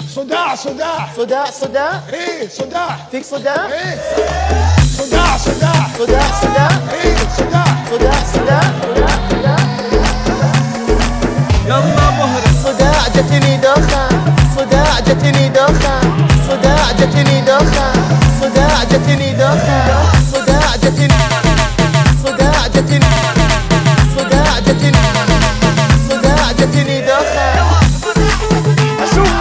صداع صداع صداع صداع ايه صداع فيك صداع ايه صداع صداع صداع صداع ايه صداع صداع صداع يلا مهرة صداع جتني دوخة صداع جتني دوخة صداع جتني دوخة صداع جتني دوخة صداع جتني صداع جتني صداع جتني صداع جتني دوخة اشوف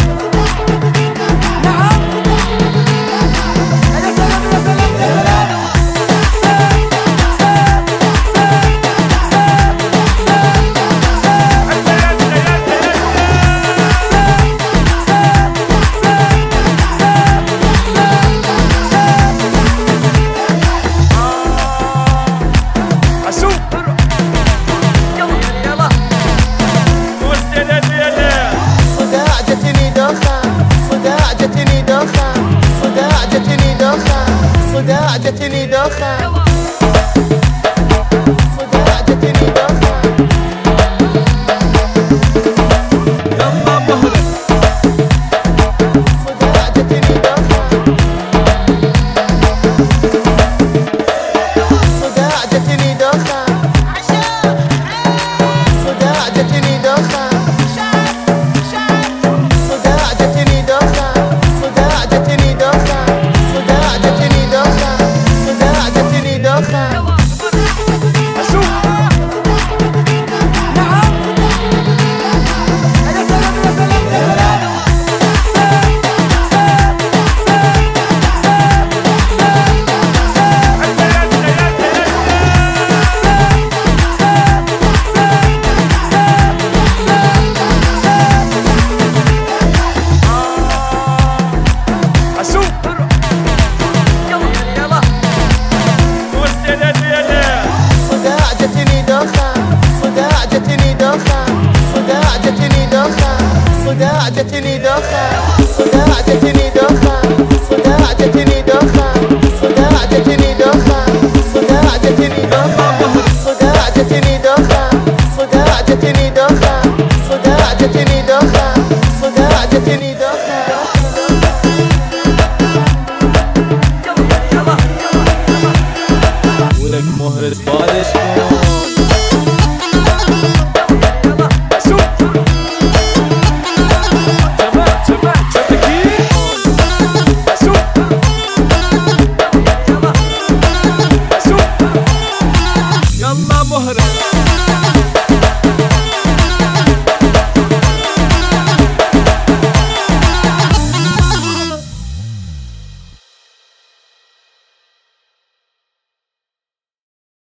صداع جتني دوخة صداع جتني دوخة صداع جتني دوخة صداع جتني دوخة صداع جتني دوخة يلا مهرة صداع جتني دوخة صداع جتني دوخة صداع جتني دوخة صداع جتني دوخة صداع جتني دوخة صداع جتني دوخة صداع جتني دوخة اشوف اشوف صداع جتني دوخة صداع جتني دوخة صداع جتني دوخة صداع جتني دوخة صداع جتني دوخة صداع جتني دوخة صداع جتني دوخة صداع جتني دوخة